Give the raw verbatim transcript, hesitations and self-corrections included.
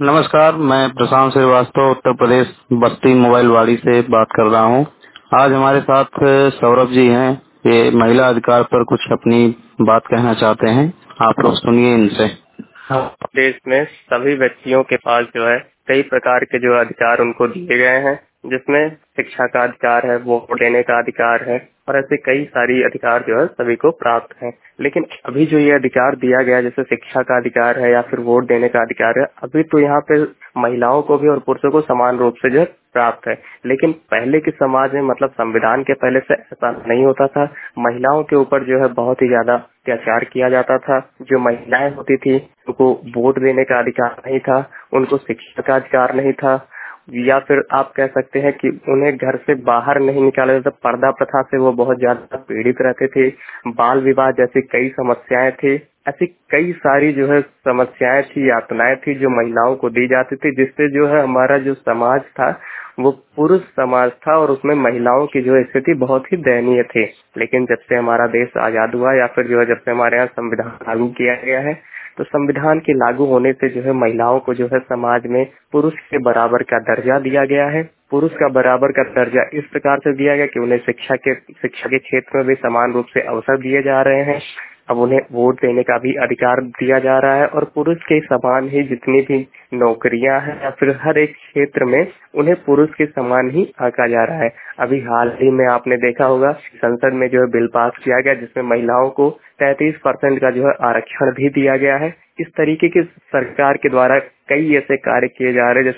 नमस्कार, मैं प्रशांत श्रीवास्तव उत्तर प्रदेश बस्ती मोबाइल वाड़ी से बात कर रहा हूँ। आज हमारे साथ सौरभ जी हैं। ये महिला अधिकार पर कुछ अपनी बात कहना चाहते हैं। आप लोग सुनिए इनसे। देश में सभी व्यक्तियों के पास जो है कई प्रकार के जो अधिकार उनको दिए गए हैं, जिसमें शिक्षा का अधिकार है, वोट देने का अधिकार है और ऐसे कई सारी अधिकार जो है सभी को प्राप्त है। लेकिन अभी जो ये अधिकार दिया गया, जैसे शिक्षा का अधिकार है या फिर वोट देने का अधिकार है, अभी तो यहाँ पे महिलाओं को भी और पुरुषों को समान रूप से जो है प्राप्त है। लेकिन पहले के समाज में, मतलब संविधान के पहले से ऐसा नहीं होता था। महिलाओं के ऊपर जो है बहुत ही ज्यादा अत्याचार किया जाता था। जो महिलाएं होती थी उनको वोट देने का अधिकार नहीं था, उनको शिक्षा का अधिकार नहीं था, या फिर आप कह सकते हैं कि उन्हें घर से बाहर नहीं निकाला जाता। पर्दा प्रथा से वो बहुत ज्यादा पीड़ित रहते थे। बाल विवाह जैसी कई समस्याएं थी। ऐसी कई सारी जो है समस्याएं थी, यातनाएं थी जो महिलाओं को दी जाती थी, जिससे जो है हमारा जो समाज था वो पुरुष समाज था और उसमें महिलाओं की जो स्थिति बहुत ही दयनीय थी। लेकिन जब से हमारा देश आजाद हुआ या फिर जो है जब से हमारे यहाँ संविधान लागू किया गया है, तो संविधान के लागू होने से जो है महिलाओं को जो है समाज में पुरुष के बराबर का दर्जा दिया गया है। पुरुष का बराबर का दर्जा इस प्रकार से दिया गया कि उन्हें शिक्षा के शिक्षा के क्षेत्र में भी समान रूप से अवसर दिए जा रहे हैं। अब उन्हें वोट देने का भी अधिकार दिया जा रहा है और पुरुष के समान ही जितनी भी नौकरियां हैं या फिर हर एक क्षेत्र में उन्हें पुरुष के समान ही आंका जा रहा है। अभी हाल ही में आपने देखा होगा संसद में जो है बिल पास किया गया, जिसमें महिलाओं को तैंतीस परसेंट का जो है आरक्षण भी दिया गया है। इस तरीके की सरकार के द्वारा कई ऐसे कार्य किए जा रहे हैं